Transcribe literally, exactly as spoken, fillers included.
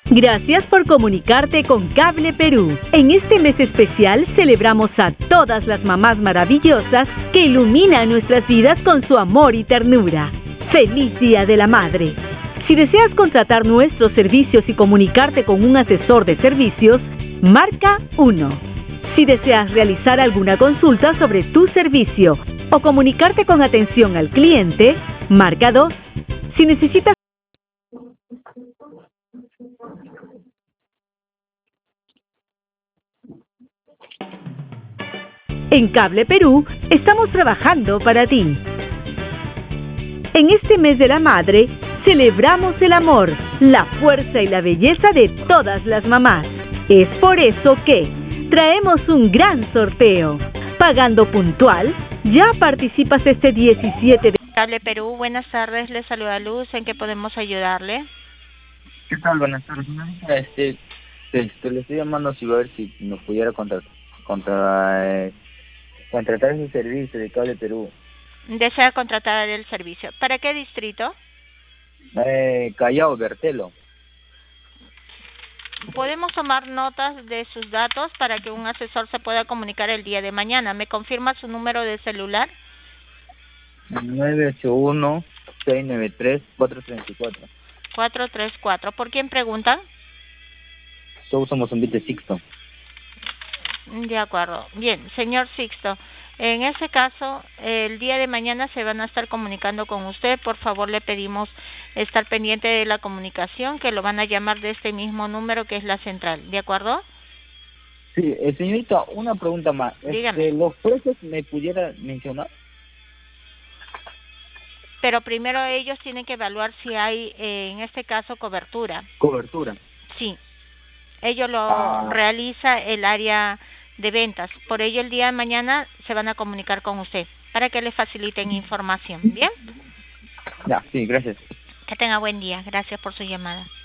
Gracias por comunicarte con Cable Perú. En este mes especial celebramos a todas las mamás maravillosas que iluminan nuestras vidas con su amor y ternura. ¡Feliz Día de la Madre! Si deseas contratar nuestros servicios y comunicarte con un asesor de servicios, marca uno. Si deseas realizar alguna consulta sobre tu servicio o comunicarte con atención al cliente, marca dos. Si necesitas En Cable Perú estamos trabajando para ti. En este mes de la madre, celebramos el amor, la fuerza y la belleza de todas las mamás. Es por eso que traemos un gran sorteo. Pagando puntual, ya participas este diecisiete de... Cable Perú, buenas tardes, le saluda Luz, ¿en qué podemos ayudarle? ¿Qué tal? Buenas tardes. Este, este, le estoy llamando si va a ver si nos pudiera contratar, contra, eh, contratar ese servicio de Cable Perú. ¿Desea contratar el servicio? ¿Para qué distrito? Eh, Callao, Bertelo. Podemos tomar notas de sus datos para que un asesor se pueda comunicar el día de mañana. ¿Me confirma su número de celular? nueve ocho uno, seis nueve tres, cuatro tres cuatro. cuatro tres cuatro. ¿Por quién preguntan? Somos Mozambique Sixto. De acuerdo. Bien, señor Sixto, en ese caso, el día de mañana se van a estar comunicando con usted. Por favor, le pedimos estar pendiente de la comunicación, que lo van a llamar de este mismo número que es la central. ¿De acuerdo? Sí, eh, señorita, una pregunta más. Dígame. Este, ¿los precios me pudiera mencionar? Pero primero ellos tienen que evaluar si hay, eh, en este caso, cobertura. Cobertura. Sí. Ellos lo Ah. realiza el área de ventas. Por ello, el día de mañana se van a comunicar con usted para que le faciliten información. ¿Bien? Ya, sí, gracias. Que tenga buen día. Gracias por su llamada.